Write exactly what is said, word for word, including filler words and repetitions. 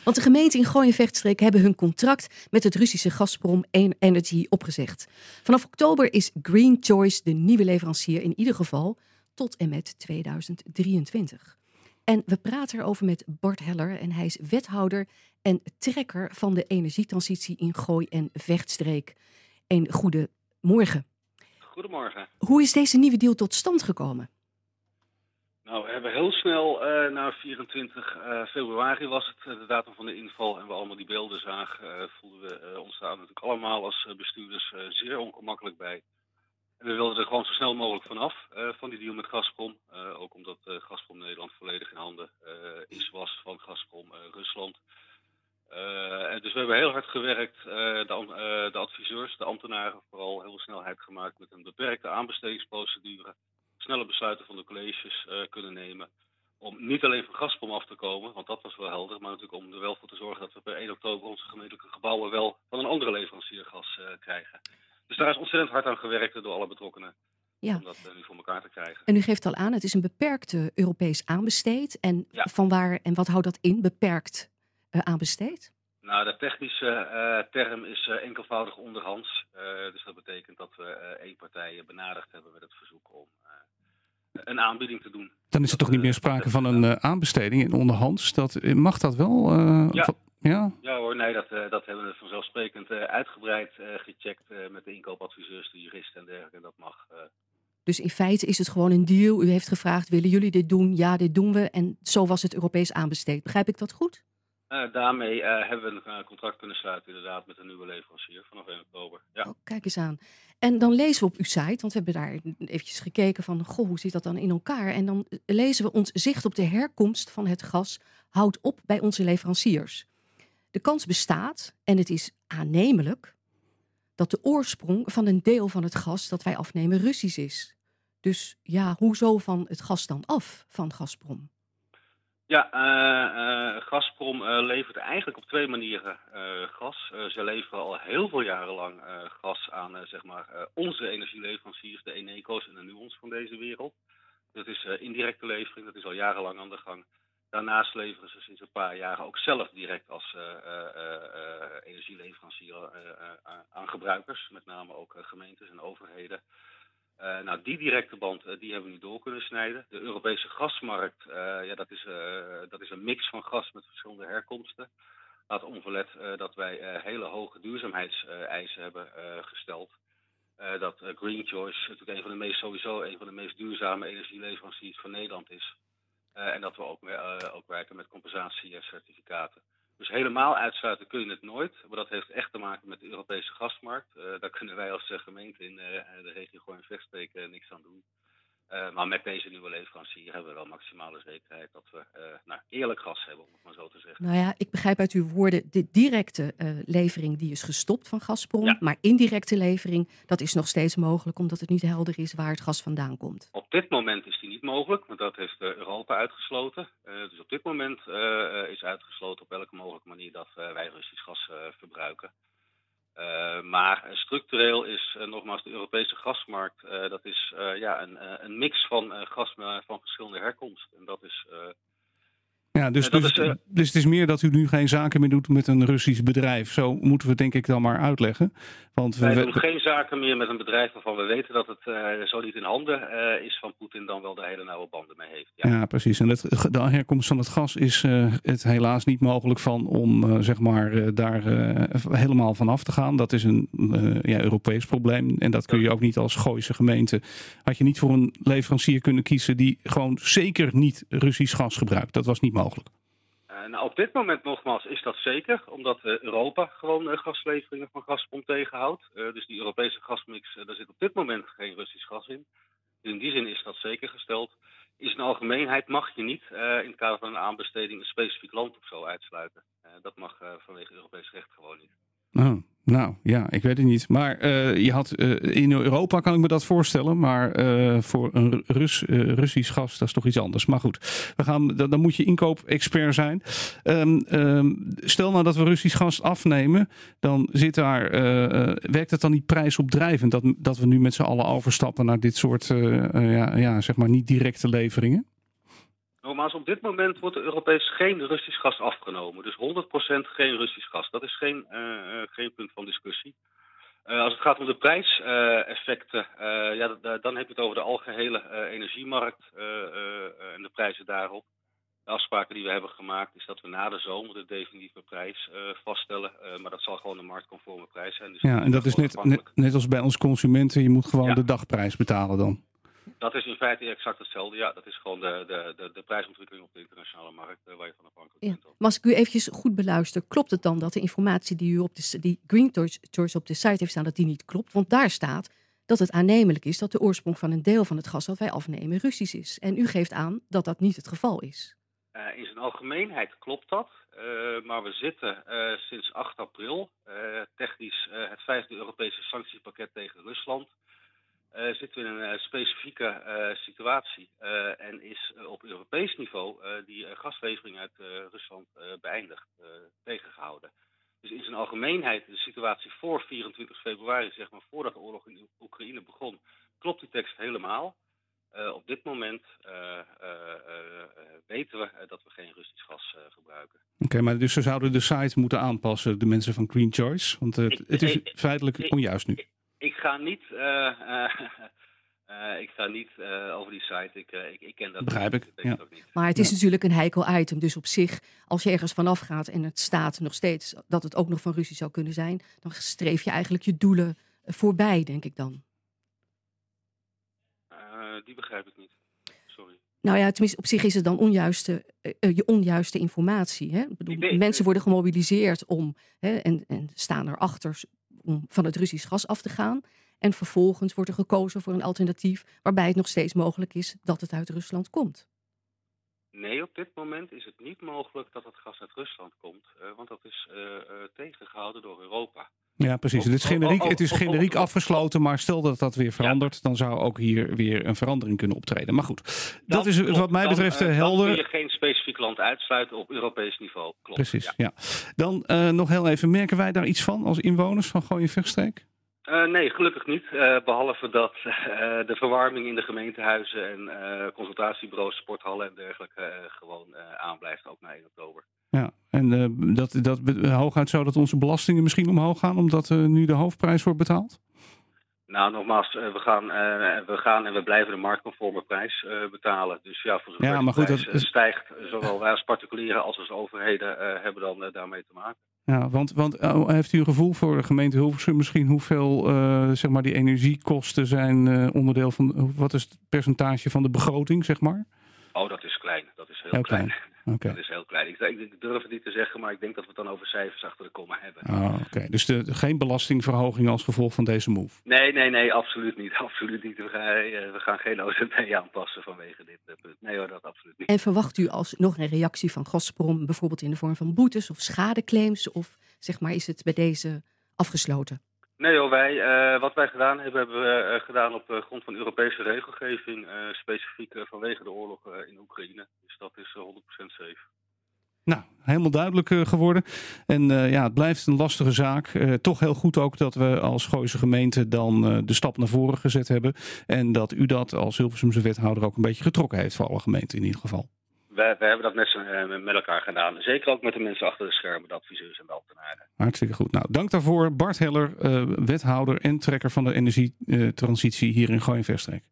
Want de gemeenten in Gooi en Vechtstreek hebben hun contract met het Russische Gazprom Energy opgezegd. Vanaf oktober is Green Choice de nieuwe leverancier in ieder geval tot en met tweeduizend drieëntwintig. En we praten erover met Bart Heller en hij is wethouder en trekker van de energietransitie in Gooi en Vechtstreek. Een goede morgen. Goedemorgen. Hoe is deze nieuwe deal tot stand gekomen? Nou, we hebben heel snel, uh, na vierentwintig februari was het uh, de datum van de inval en we allemaal die beelden zagen, uh, voelden we uh, ons daar natuurlijk allemaal als uh, bestuurders uh, zeer ongemakkelijk bij. En we wilden er gewoon zo snel mogelijk vanaf, uh, van die deal met Gazprom. Uh, ook omdat uh, Gazprom Nederland volledig in handen uh, is, was van Gazprom uh, Rusland. Uh, en dus we hebben heel hard gewerkt, uh, de, uh, de adviseurs, de ambtenaren vooral heel veel snelheid gemaakt met een beperkte aanbestedingsprocedure. Snelle besluiten van de colleges uh, kunnen nemen. Om niet alleen van Gazprom af te komen, want dat was wel helder, maar natuurlijk om er wel voor te zorgen dat we per één oktober onze gemeentelijke gebouwen wel van een andere leverancier gas uh, krijgen. Dus daar is ontzettend hard aan gewerkt door alle betrokkenen. Ja. Om dat uh, nu voor elkaar te krijgen. En u geeft al aan, het is een beperkte Europees aanbesteed. En ja. vanwaar en wat houdt dat in, beperkt uh, aanbesteed? Nou, de technische uh, term is uh, enkelvoudig onderhands. Uh, dus dat betekent dat we uh, één partij benaderd hebben met het verzoek om uh, een aanbieding te doen. Dan is er toch niet meer sprake van een uh, aanbesteding in onderhands? Dat, mag dat wel? Uh, ja. Va- ja? ja hoor, nee, dat, uh, dat hebben we vanzelfsprekend uh, uitgebreid uh, gecheckt uh, met de inkoopadviseurs, de juristen en dergelijke. En dat mag. Uh... Dus in feite is het gewoon een deal. U heeft gevraagd, willen jullie dit doen? Ja, dit doen we. En zo was het Europees aanbesteed. Begrijp ik dat goed? Uh, daarmee uh, hebben we een uh, contract kunnen sluiten inderdaad met een nieuwe leverancier vanaf één oktober. Ja. Oh, kijk eens aan. En dan lezen we op uw site, want we hebben daar eventjes gekeken van, goh, hoe zit dat dan in elkaar? En dan lezen we ons zicht op de herkomst van het gas houdt op bij onze leveranciers. De kans bestaat, en het is aannemelijk, dat de oorsprong van een deel van het gas dat wij afnemen Russisch is. Dus ja, hoezo van het gas dan af van Gazprom? Ja, uh, uh, Gazprom uh, levert eigenlijk op twee manieren uh, gas. Uh, ze leveren al heel veel jaren lang uh, gas aan uh, zeg maar, uh, onze energieleveranciers, de Eneco's en de Nuons van deze wereld. Dat is uh, indirecte levering, dat is al jarenlang aan de gang. Daarnaast leveren ze sinds een paar jaren ook zelf direct als uh, uh, uh, energieleverancier uh, uh, aan gebruikers, met name ook uh, gemeentes en overheden. Uh, nou, die directe band uh, die hebben we nu door kunnen snijden. De Europese gasmarkt, uh, ja, dat, is, uh, dat is een mix van gas met verschillende herkomsten. Laat onverlet uh, dat wij uh, hele hoge duurzaamheidseisen hebben uh, gesteld. Uh, dat uh, Green Choice natuurlijk een van de meest, sowieso een van de meest duurzame energieleveranciers van Nederland is. Uh, en dat we ook, uh, ook werken met compensatiecertificaten. Dus helemaal uitsluiten kun je het nooit. Maar dat heeft echt te maken met de Europese gasmarkt. Uh, daar kunnen wij als uh, gemeente in uh, de regio Gooi en Vechtstreek uh, niks aan doen. Uh, maar met deze nieuwe leverancier hebben we wel maximale zekerheid dat we uh, nou, eerlijk gas hebben, om het maar zo te zeggen. Nou ja, ik begrijp uit uw woorden, de directe uh, levering die is gestopt van Gazprom. Ja. Maar indirecte levering, dat is nog steeds mogelijk, omdat het niet helder is waar het gas vandaan komt. Op dit moment is die niet mogelijk, want dat heeft uh, Europa uitgesloten. Uh, dus op dit moment uh, is uitgesloten op welke mogelijke manier dat uh, wij Russisch gas uh, verbruiken. Uh, maar structureel is uh, nogmaals de Europese gasmarkt, uh, dat is uh, ja, een, uh, een mix van uh, gas uh, van verschillende herkomst. En dat is... Uh, ja, dus, uh, dat dus, is uh, dus het is meer dat u nu geen zaken meer doet met een Russisch bedrijf. Zo moeten we het denk ik dan maar uitleggen. Want wij we, doen we... geen zaken meer met een bedrijf waarvan we weten dat het uh, zo niet in handen uh, is van Poetin dan wel de hele nauwe banden mee heeft. Ja, ja precies. En het, de herkomst van het gas is uh, het helaas niet mogelijk van om uh, zeg maar uh, daar uh, helemaal van af te gaan. Dat is een uh, ja, Europees probleem. En dat kun je ook niet als Gooise gemeente. Had je niet voor een leverancier kunnen kiezen die gewoon zeker niet Russisch gas gebruikt. Dat was niet mogelijk. Uh, nou, op dit moment nogmaals is dat zeker, omdat uh, Europa gewoon uh, gasleveringen van Gazprom tegenhoudt. Uh, dus die Europese gasmix, uh, daar zit op dit moment geen Russisch gas in. Dus in die zin is dat zeker gesteld. Is in algemeenheid mag je niet uh, in het kader van een aanbesteding een specifiek land of zo uitsluiten. Uh, dat mag uh, vanwege Europees recht gewoon niet. Oh. Nou, ja, ik weet het niet. Maar uh, je had uh, in Europa kan ik me dat voorstellen. Maar uh, voor een Rus, uh, Russisch gas, dat is toch iets anders. Maar goed, we gaan, dan, dan moet je inkoopexpert zijn. Um, um, stel nou dat we Russisch gas afnemen. Dan zit daar, uh, uh, werkt het dan niet prijsopdrijvend dat, dat we nu met z'n allen overstappen naar dit soort uh, uh, ja, ja, zeg maar niet directe leveringen? Nogmaals, op dit moment wordt er Europees geen Russisch gas afgenomen. Dus honderd procent geen Russisch gas. Dat is geen, uh, geen punt van discussie. Uh, als het gaat om de prijseffecten, uh, uh, ja, d- dan heb je het over de algehele uh, energiemarkt uh, uh, uh, en de prijzen daarop. De afspraken die we hebben gemaakt is dat we na de zomer de definitieve prijs uh, vaststellen. Uh, maar dat zal gewoon een marktconforme prijs zijn. Dus ja, en dat is net, net, net als bij ons consumenten. Je moet gewoon ja. de dagprijs betalen dan. Dat is in feite exact hetzelfde. Ja, dat is gewoon de, de, de, de prijsontwikkeling op de internationale markt uh, waar je van afhankelijk ja. bent. Maar als ik u eventjes goed beluister, klopt het dan dat de informatie die u op de die Green Torch op de site heeft staan, dat die niet klopt? Want daar staat dat het aannemelijk is dat de oorsprong van een deel van het gas dat wij afnemen Russisch is. En u geeft aan dat dat niet het geval is. Uh, in zijn algemeenheid klopt dat. Uh, maar we zitten uh, sinds acht april, uh, technisch uh, het vijfde Europese sanctiepakket tegen Rusland. Uh, zitten we in een uh, specifieke uh, situatie uh, en is uh, op Europees niveau uh, die uh, gaslevering uit uh, Rusland uh, beëindigd, uh, tegengehouden. Dus in zijn algemeenheid, de situatie voor vierentwintig februari, zeg maar voordat de oorlog in Oekraïne begon, klopt die tekst helemaal. Uh, op dit moment uh, uh, uh, weten we uh, dat we geen Russisch gas uh, gebruiken. Oké, okay, maar dus ze zouden de site moeten aanpassen, de mensen van Green Choice, want uh, ik, het is ik, feitelijk ik, onjuist nu. Ik, ik ga niet, uh, uh, uh, ik ga niet uh, over die site. Ik, uh, ik, ik ken dat. Begrijp niet. ik. ik ja. ook niet. Maar het is ja. natuurlijk een heikel item. Dus op zich, als je ergens vanaf gaat en het staat nog steeds dat het ook nog van Russisch zou kunnen zijn, dan streef je eigenlijk je doelen voorbij, denk ik dan. Uh, die begrijp ik niet. Sorry. Nou ja, tenminste, op zich is het dan onjuiste, uh, je onjuiste informatie. Hè? Ik bedoel, ik weet, mensen worden gemobiliseerd om hè, en, en staan erachter om van het Russisch gas af te gaan. En vervolgens wordt er gekozen voor een alternatief waarbij het nog steeds mogelijk is dat het uit Rusland komt. Nee, op dit moment is het niet mogelijk dat het gas uit Rusland komt. Uh, want dat is uh, uh, tegengehouden door Europa. Ja, precies. Het is generiek, het is generiek afgesloten, maar stel dat dat weer verandert, ja. dan zou ook hier weer een verandering kunnen optreden. Maar goed, dat, dat is klopt. Wat mij betreft dan, uh, helder. Dan kun je geen specifiek land uitsluiten op Europees niveau. Klopt. Precies, ja. ja. Dan uh, nog heel even, merken wij daar iets van als inwoners van Gooi-Vechtstreek? Uh, nee, gelukkig niet. Uh, behalve dat uh, de verwarming in de gemeentehuizen en uh, consultatiebureaus, sporthallen en dergelijke uh, gewoon uh, aanblijft, ook na één oktober. Ja, en uh, dat, dat hooguit zou dat onze belastingen misschien omhoog gaan, omdat uh, nu de hoofdprijs wordt betaald? Nou, nogmaals, uh, we, gaan, uh, we gaan en we blijven de marktconforme prijs uh, betalen. Dus ja, voor zover ja, maar de goed, prijs dat... uh, stijgt, zowel wij als particulieren als als overheden uh, hebben dan uh, daarmee te maken. Ja, want, want uh, heeft u een gevoel voor de gemeente Hilversum misschien hoeveel uh, zeg maar die energiekosten zijn uh, onderdeel van, wat is het percentage van de begroting, zeg maar? Oh, dat is klein. Dat is heel, heel klein. klein. Okay. Dat is heel klein. Ik, ik, ik durf het niet te zeggen, maar ik denk dat we het dan over cijfers achter de komma hebben. Oh, Oké, okay. Dus de, geen belastingverhoging als gevolg van deze move? Nee, nee, nee, absoluut niet. Absoluut niet. We gaan, we gaan geen O Z B aanpassen vanwege dit punt. Nee hoor, dat absoluut niet. En verwacht u alsnog een reactie van Gazprom, bijvoorbeeld in de vorm van boetes of schadeclaims? Of zeg maar, is het bij deze afgesloten? Nee hoor, wij, uh, wat wij gedaan hebben, hebben we uh, gedaan op uh, grond van Europese regelgeving. Uh, specifiek uh, vanwege de oorlog uh, in Oekraïne. Dus dat is uh, honderd procent safe. Nou, helemaal duidelijk uh, geworden. En uh, ja, het blijft een lastige zaak. Uh, toch heel goed ook dat we als Gooise gemeente dan uh, de stap naar voren gezet hebben. En dat u dat als Hilversumse wethouder ook een beetje getrokken heeft voor alle gemeenten in ieder geval. Wij, wij hebben dat met, uh, met elkaar gedaan. Zeker ook met de mensen achter de schermen, de adviseurs en de ambtenaren. Hartstikke goed. Nou, dank daarvoor. Bart Heller, uh, wethouder en trekker van de energietransitie hier in Gooi-Vechtstreek.